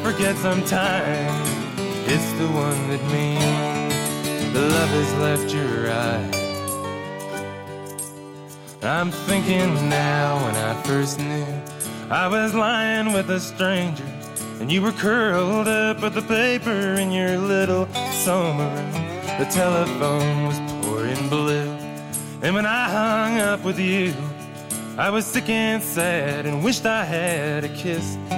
forget sometimes. It's the one that means the love has left your eyes. I'm thinking now when I first knew I was lying with a stranger, and you were curled up with the paper in your little summer room. The telephone was pouring blue, and when I hung up with you, I was sick and sad and wished I had a kiss